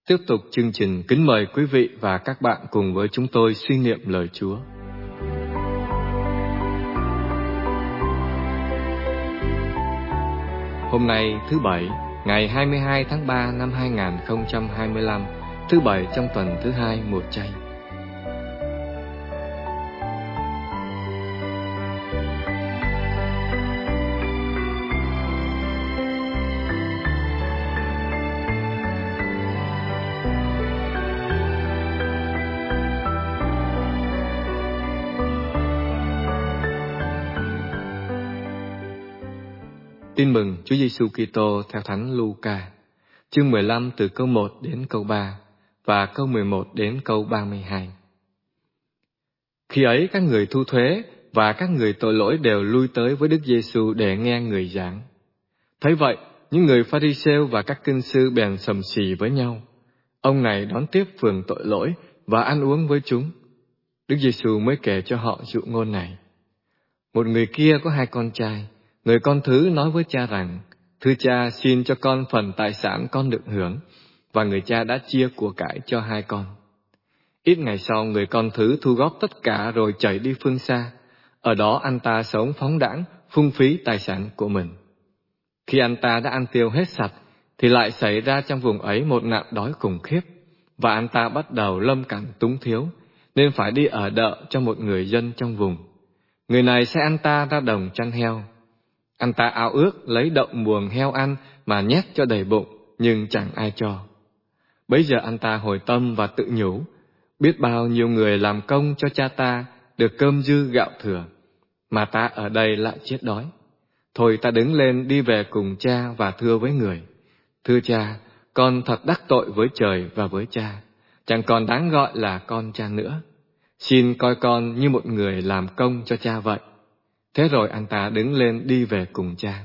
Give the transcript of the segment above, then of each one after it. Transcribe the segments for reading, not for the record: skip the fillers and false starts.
Tiếp tục chương trình, kính mời quý vị và các bạn cùng với chúng tôi suy niệm lời Chúa. Hôm nay thứ Bảy, ngày 22 tháng 3 năm 2025, thứ Bảy trong tuần thứ 2 mùa Chay. Tin mừng Chúa Giêsu Kitô theo Thánh Luca, chương 15 từ câu 1 đến câu 3 và câu 11 đến câu 32. Khi ấy các người thu thuế và các người tội lỗi đều lui tới với Đức Giêsu để nghe người giảng. Thấy vậy, những người Pha-ri-sêu và các kinh sư bèn sầm xì với nhau. Ông này đón tiếp phường tội lỗi và ăn uống với chúng. Đức Giêsu mới kể cho họ dụ ngôn này. Một người kia có 2 con trai. Người con thứ nói với cha rằng, thưa cha, xin cho con phần tài sản con được hưởng. Và người cha đã chia của cải cho 2 con. Ít ngày sau, người con thứ thu góp tất cả rồi chạy đi phương xa. Ở đó anh ta sống phóng đãng, phung phí tài sản của mình. Khi anh ta đã ăn tiêu hết sạch, thì lại xảy ra trong vùng ấy một nạn đói khủng khiếp. Và anh ta bắt đầu lâm cảnh túng thiếu, nên phải đi ở đợ cho một người dân trong vùng. Người này sai anh ta ra đồng chăn heo. Anh ta ao ước lấy đậu muồng heo ăn mà nhét cho đầy bụng, nhưng chẳng ai cho. Bấy giờ anh ta hồi tâm và tự nhủ, biết bao nhiêu người làm công cho cha ta được cơm dư gạo thừa, mà ta ở đây lại chết đói. Thôi ta đứng lên đi về cùng cha và thưa với người, thưa cha, con thật đắc tội với trời và với cha, chẳng còn đáng gọi là con cha nữa. Xin coi con như một người làm công cho cha vậy. Thế rồi anh ta đứng lên đi về cùng cha.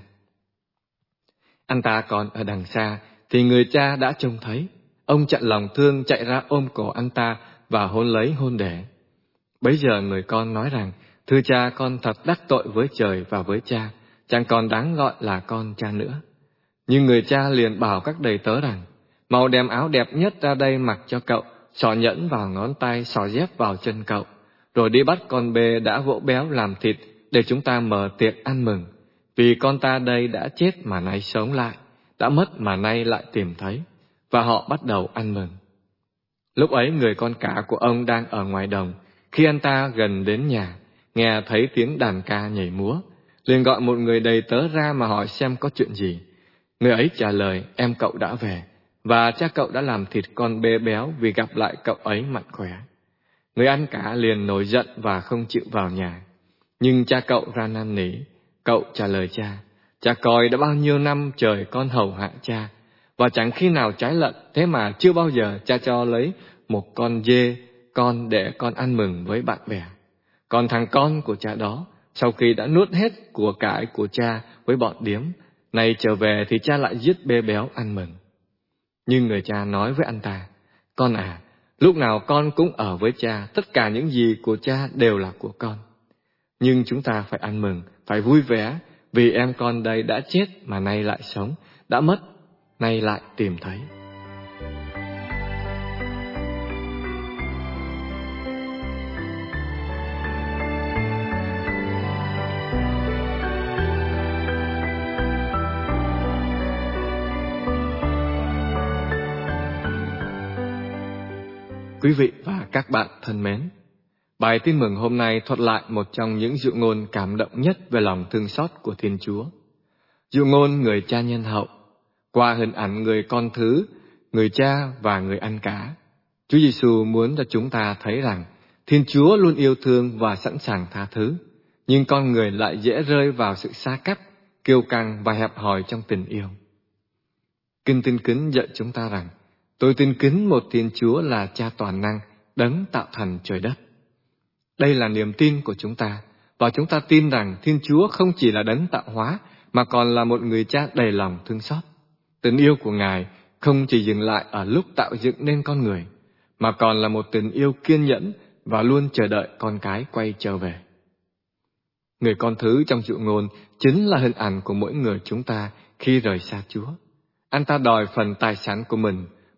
Anh ta còn ở đằng xa, thì người cha đã trông thấy. Ông chặn lòng thương chạy ra ôm cổ anh ta và hôn lấy hôn để. Bấy giờ người con nói rằng, thưa cha, con thật đắc tội với trời và với cha, chẳng còn đáng gọi là con cha nữa. Nhưng người cha liền bảo các đầy tớ rằng, mau đem áo đẹp nhất ra đây mặc cho cậu, xỏ nhẫn vào ngón tay, xỏ dép vào chân cậu, rồi đi bắt con bê đã vỗ béo làm thịt, để chúng ta mở tiệc ăn mừng. Vì con ta đây đã chết mà nay sống lại, đã mất mà nay lại tìm thấy. Và họ bắt đầu ăn mừng. Lúc ấy người con cả của ông đang ở ngoài đồng. Khi anh ta gần đến nhà, nghe thấy tiếng đàn ca nhảy múa, liền gọi một người đầy tớ ra mà hỏi xem có chuyện gì. Người ấy trả lời, em cậu đã về, và cha cậu đã làm thịt con bê béo vì gặp lại cậu ấy mạnh khỏe. Người ăn cả liền nổi giận và không chịu vào nhà. Nhưng cha cậu ra năn nỉ. Cậu trả lời cha coi đã bao nhiêu năm trời con hầu hạ cha, và chẳng khi nào trái lận, thế mà chưa bao giờ cha cho lấy một con dê con để con ăn mừng với bạn bè. Còn thằng con của cha đó, sau khi đã nuốt hết của cải của cha với bọn điếm, nay trở về thì cha lại giết bê béo ăn mừng. Nhưng người cha nói với anh ta, con à, lúc nào con cũng ở với cha, tất cả những gì của cha đều là của con. Nhưng chúng ta phải ăn mừng, phải vui vẻ, vì em con đây đã chết mà nay lại sống, đã mất, nay lại tìm thấy. Quý vị và các bạn thân mến, bài tin mừng hôm nay thuật lại một trong những dụ ngôn cảm động nhất về lòng thương xót của Thiên Chúa. Dụ ngôn người cha nhân hậu, qua hình ảnh người con thứ, người cha và người ăn cá. Chúa Giêsu muốn cho chúng ta thấy rằng Thiên Chúa luôn yêu thương và sẵn sàng tha thứ, nhưng con người lại dễ rơi vào sự xa cách, kiêu căng và hẹp hòi trong tình yêu. Kinh Tin Kính dạy chúng ta rằng, tôi tin kính một Thiên Chúa là Cha toàn năng, đấng tạo thành trời đất. Đây là niềm tin của chúng ta, và chúng ta tin rằng Thiên Chúa không chỉ là đấng tạo hóa, mà còn là một người cha đầy lòng thương xót. Tình yêu của Ngài không chỉ dừng lại ở lúc tạo dựng nên con người, mà còn là một tình yêu kiên nhẫn và luôn chờ đợi con cái quay trở về. Người con thứ trong dụ ngôn chính là hình ảnh của mỗi người chúng ta khi rời xa Chúa. Anh ta đòi phần tài sản của mình,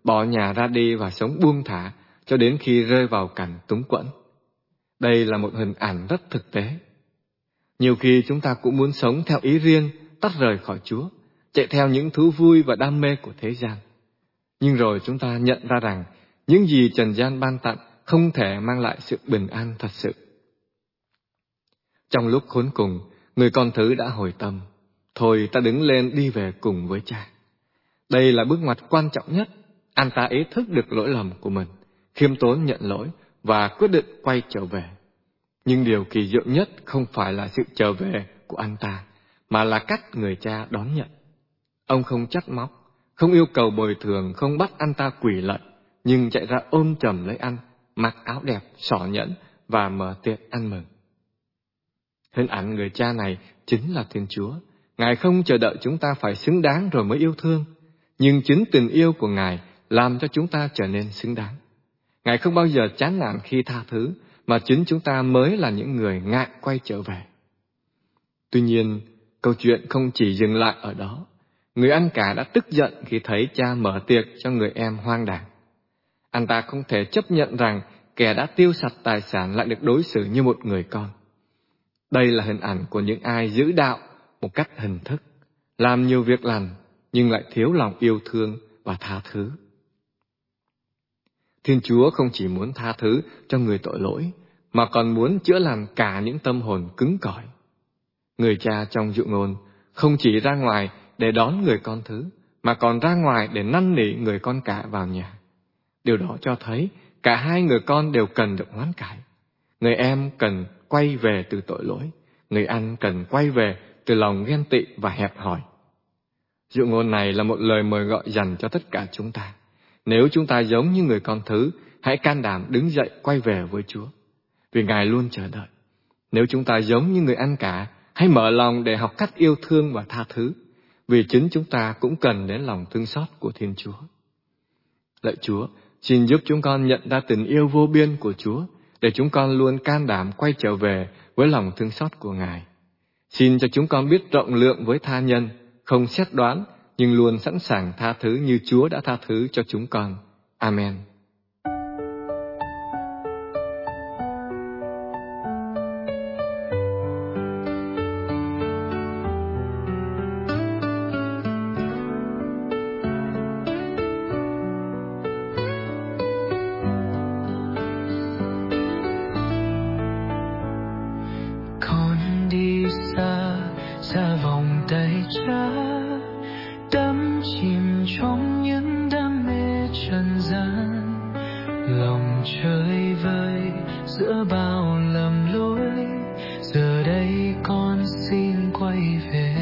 bỏ nhà ra đi và sống buông thả cho đến khi rơi vào cảnh túng quẫn. Đây là một hình ảnh rất thực tế. Nhiều khi chúng ta cũng muốn sống theo ý riêng, tách rời khỏi Chúa, chạy theo những thú vui và đam mê của thế gian. Nhưng rồi chúng ta nhận ra rằng những gì trần gian ban tặng không thể mang lại sự bình an thật sự. Trong lúc khốn cùng, người con thứ đã hồi tâm. Thôi ta đứng lên đi về cùng với Cha. Đây là bước ngoặt quan trọng nhất. Anh ta ý thức được lỗi lầm của mình, khiêm tốn nhận lỗi và quyết định quay trở về. Nhưng điều kỳ diệu nhất không phải là sự trở về của anh ta, mà là cách người cha đón nhận. Ông không trách móc, không yêu cầu bồi thường, không bắt anh ta quỳ lạy, nhưng chạy ra ôm chầm lấy anh, mặc áo đẹp, xỏ nhẫn và mở tiệc ăn mừng. Hình ảnh người cha này chính là Thiên Chúa. Ngài không chờ đợi chúng ta phải xứng đáng rồi mới yêu thương, nhưng chính tình yêu của Ngài làm cho chúng ta trở nên xứng đáng. Ngài không bao giờ chán nản khi tha thứ, mà chính chúng ta mới là những người ngại quay trở về. Tuy nhiên, câu chuyện không chỉ dừng lại ở đó. Người anh cả đã tức giận khi thấy cha mở tiệc cho người em hoang đàng. Anh ta không thể chấp nhận rằng kẻ đã tiêu sạch tài sản lại được đối xử như một người con. Đây là hình ảnh của những ai giữ đạo một cách hình thức, làm nhiều việc lành nhưng lại thiếu lòng yêu thương và tha thứ. Thiên Chúa không chỉ muốn tha thứ cho người tội lỗi, mà còn muốn chữa lành cả những tâm hồn cứng cỏi. Người cha trong dụ ngôn không chỉ ra ngoài để đón người con thứ, mà còn ra ngoài để năn nỉ người con cả vào nhà. Điều đó cho thấy cả hai người con đều cần được hoán cải. Người em cần quay về từ tội lỗi, người anh cần quay về từ lòng ghen tị và hẹp hòi. Dụ ngôn này là một lời mời gọi dành cho tất cả chúng ta. Nếu chúng ta giống như người con thứ, hãy can đảm đứng dậy quay về với Chúa, vì Ngài luôn chờ đợi. Nếu chúng ta giống như người anh cả, hãy mở lòng để học cách yêu thương và tha thứ, vì chính chúng ta cũng cần đến lòng thương xót của Thiên Chúa. Lạy Chúa, xin giúp chúng con nhận ra tình yêu vô biên của Chúa, để chúng con luôn can đảm quay trở về với lòng thương xót của Ngài. Xin cho chúng con biết rộng lượng với tha nhân, không xét đoán, nhưng luôn sẵn sàng tha thứ như Chúa đã tha thứ cho chúng con. Amen. Con đi xa, xa vòng tay Cha, đắm chìm trong những đam mê trần gian, lòng chơi vơi giữa bao lầm lỗi. Giờ đây con xin quay về.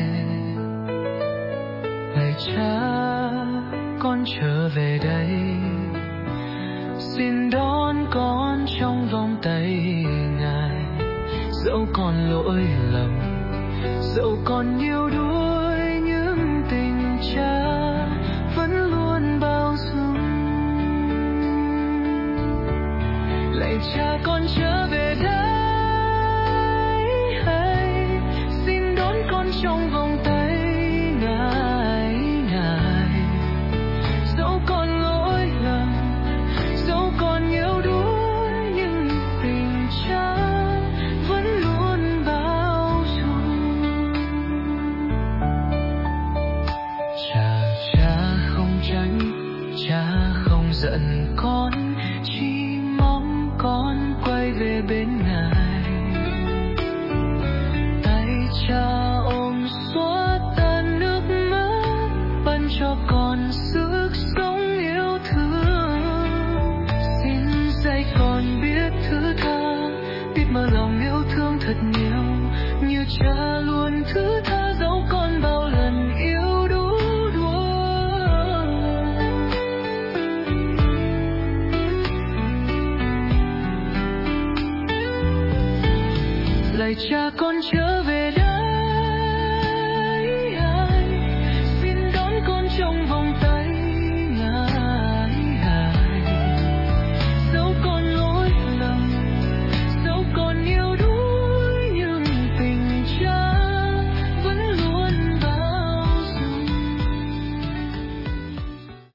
Lạy Cha, con trở về đây, xin đón con trong vòng tay Ngài. Dẫu còn lỗi lầm, dẫu còn nhiều đuối, những tình Cha vẫn luôn bao dung. Lạy Cha, con trở về đây, xin đón con trong vòng tay Ngài. Dẫu còn lỗi lầm, dẫu còn nhiều đuối, nhưng tình Cha vẫn luôn bao dung. Cha không tránh, Cha không giận con, chỉ mong con quay về bên Ngài. Tay Cha ôm xóa tan nước mắt, ban cho con sức sống yêu thương. Xin dạy con biết thứ tha, biết mở lòng yêu thương thật nhiều, như Cha luôn thứ tha dẫu con bao lần yêu đú đuối. Lạy Cha, con trở về